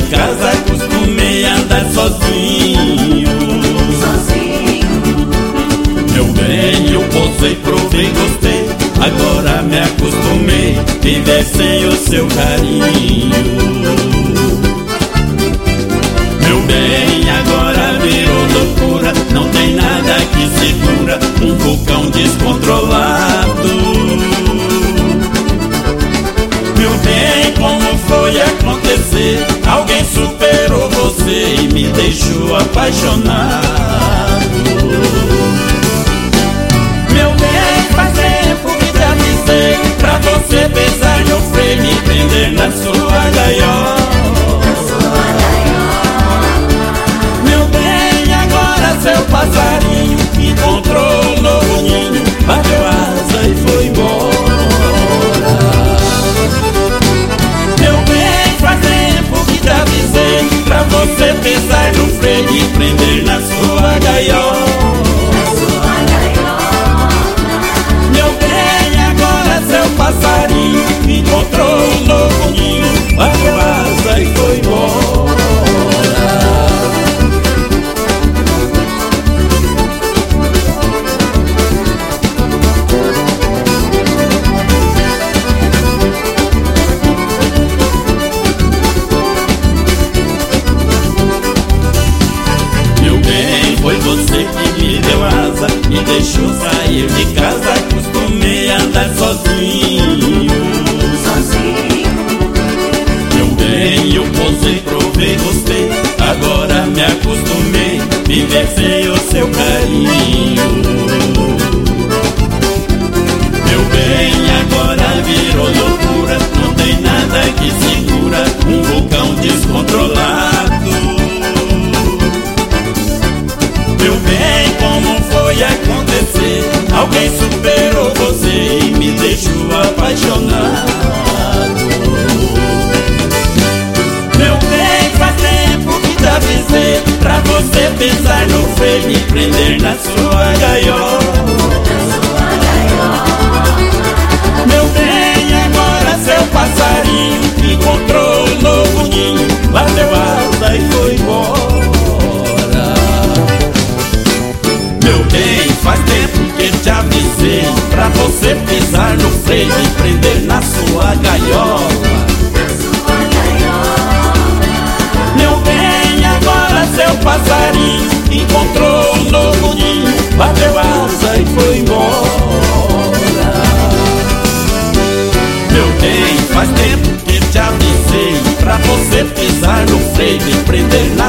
casa acostumei a andar sozinho. Meu bem, eu posei, provei, gostei, agora me acostumei viver sem o seu carinho. Meu bem, agora virou loucura, não tem nada que segura um vulcão descontrolado. Meu bem, como foi acontecer? Alguém superou você e me deixou apaixonado. Meu bem, faz tempo que te avisei pra você pesar no freio e prender na sua gaiola. Meu bem, agora seu passarinho encontrou um novo ninho, bateu asa e foi embora. Meu bem, faz tempo que te avisei pra você pisar no freio e prender na sua gaiola. Meu bem, agora seu passarinho encontrou um novo ninho, bateu asa e foi embora. Foi você que me deu asa, me deixou sair de casa, acostumei a andar sozinho. Meu bem, eu posei, provei, gostei, agora me acostumei viver sem o seu carinho. Meu bem, agora virou loucura, não tem nada que segura um vulcão descontrolado. Meu bem, como foi acontecer? Alguém superou você e me deixou apaixonado. Meu bem, faz tempo que te avisei pra você pisar no freio e prender na sua gaiola. Meu bem, agora seu passarinho encontrou um novo ninho, bateu asa e foi embora. Meu bem, faz tempo que te avisei pra você pisar no freio e prender na sua gaiola. Meu bem, agora seu passarinho encontrou um novo ninho, bateu asa e foi embora. Meu bem, faz tempo que te avisei pra você pisar no freio e prender na